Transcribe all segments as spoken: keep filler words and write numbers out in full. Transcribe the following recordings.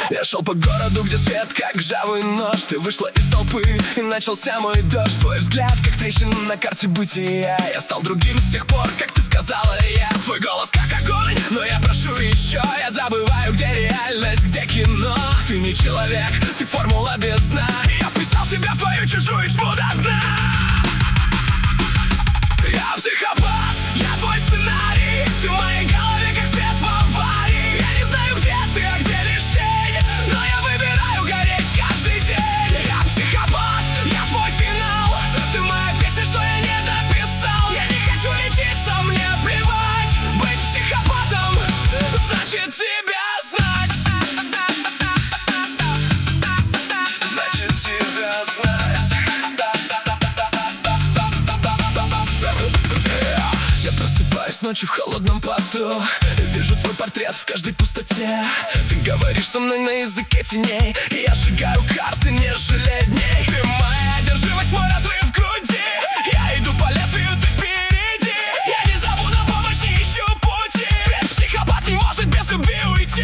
Я шел по городу, где свет как ржавый нож. Ты вышла из толпы, и начался мой дождь. Твой взгляд, как трещина на карте бытия. Я стал другим с тех пор, как ты сказала я. Твой голос как огонь, но я прошу еще. Я забываю, где реальность, где кино. Ты не человек, ты формула без дна. Я вписал себя в твою чужую тьму до дна. Я психопат, я твой сценарий. Ты в моей голове, как свет в аварии. Я не знаю, где ты, а где лишь тень, но я выбираю гореть каждый день. Я психопат, я твой финал. Ты моя песня, что я не дописал. Я не хочу лечиться, мне плевать. Быть психопатом значит тебя знать. Значит тебя знать. Я просыпаюсь ночью в холодном поту. Вижу твой портрет в каждой пустоте. Ты говоришь со мной на языке теней, и я сжигаю карты, не жалея дней. Ты моя одержимость, мой разрыв в груди. Я иду по лезвию, ты впереди. Я не зову на помощь, не ищу пути. Ведь психопат не может без любви уйти.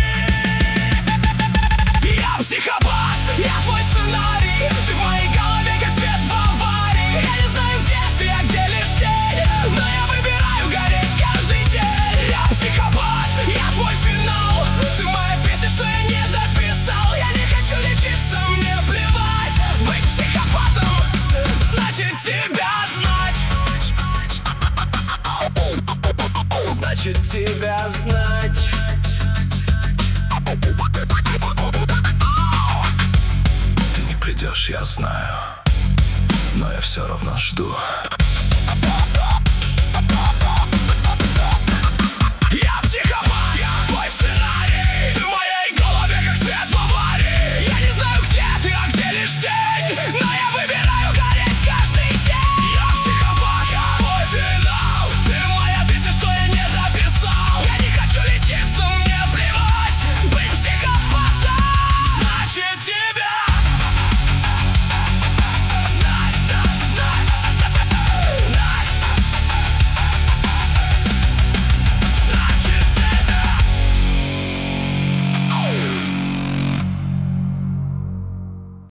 Я психопат, я твой сценарий. Ты в моей голове, как свет в аварии. Я не знаю, где ты, а где лишь тень, но я выбираю гореть каждый день. Я психопат, я твой финал. Ты моя песня, что я не дописал. Я не хочу лечиться, мне плевать. Быть психопатом значит тебя знать. Значит тебя знать. Ты не придешь, я знаю, но я все равно жду.